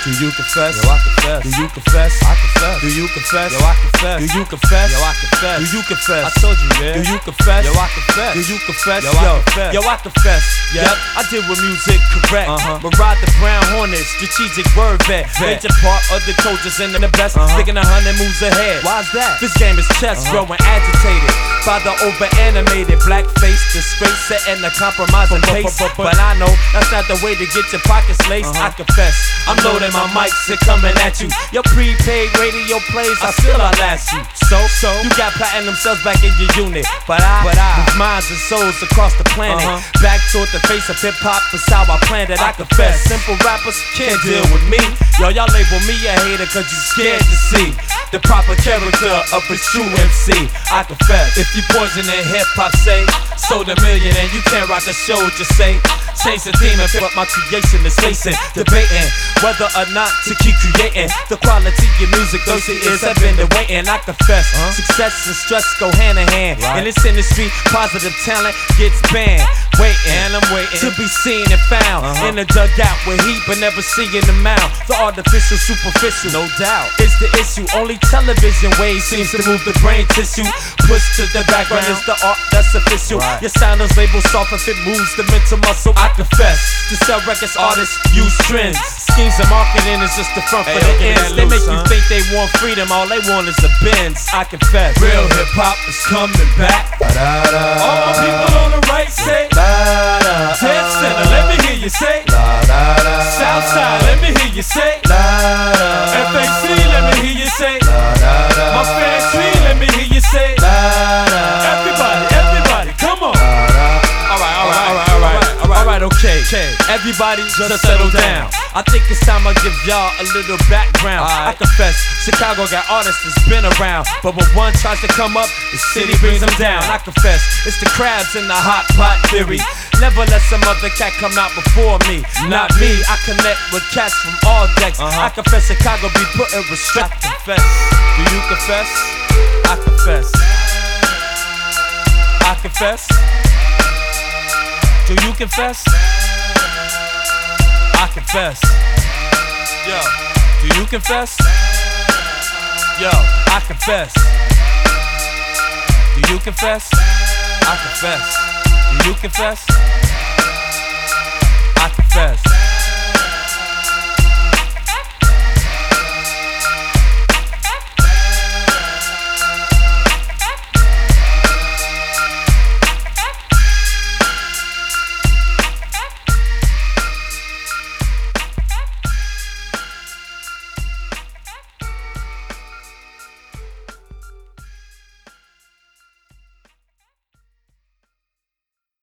Do you confess? Yo, I confess. Do you confess? I confess. Do you confess? Yo, I confess. Do you confess? Yo, I confess. Do you confess? I told you, yeah. Do you confess? Yo, I confess. Do you confess? Yo, I confess. Yo, I confess. Yeah. Yep, I did with music correct. Uh-huh. Ride the Brown Hornets, strategic word vet. Major part of the coaches and the best. Thinking 100 moves ahead. Why's that? This game is chess, growing agitated by the over-animated black face, disgrace, setting the compromising pace. But I know that's not the way to get your pockets laced. I confess, I'm loading my mics and coming at you. Your prepaid radio plays, I still outlast you. So you got patting themselves back in your unit, but I move minds and souls across the planet. Back toward the face of hip hop, is how I planned it. I confess, simple rappers can't deal with me. Yo, y'all label me a hater 'cause you scared to see the proper character of a true MC. I confess, if you poison in hip hop, say sold a million and you can't rock the show, just say change the theme and what my creation is facing, debating whether or not to keep creating the quality of music. Those years have been waiting. I confess, success and stress go hand in hand. In this industry, positive talent gets banned. Waiting, and I'm waiting to be seen and found in the dugout with heat, but never seeing the mound. The artificial, superficial, no doubt, is the issue. Only television waves seems to move the brain tissue. Pushed to the background is the art that's official. Your sound is labeled soft if it moves the mental muscle. I confess, to sell records, artists use trends. Schemes of marketing is just the front for the ends. They make you think they want freedom, all they want is the Benz. I confess, real hip hop is coming back. All my people on the right say, dead center, let me hear you say, Southside, let me hear you say, FAC, let me hear you say, my fan tree, let me hear you say, everybody, come on. Alright, okay. Everybody just settle down. I think it's time I give y'all a little background. I confess, Chicago got artists that's been around, but when one tries to come up, the city brings them down. I confess, it's the crabs in the hot pot theory. Never let some other cat come out before me. Not me, I connect with cats from all decks. I confess, Chicago be putting restraint. I confess. Do you confess? I confess. I confess. Do you confess? I confess. Yo, do you confess? Yo, I confess. Do you confess? I confess. Do you confess? I confess.